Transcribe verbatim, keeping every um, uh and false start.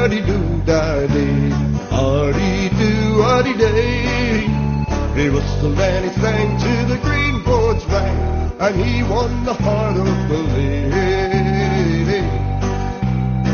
a-dee-doo-dah-dee, a-dee-doo-a-dee-day. He whistled and he sang to the green boards rang, and he won the heart of the lady.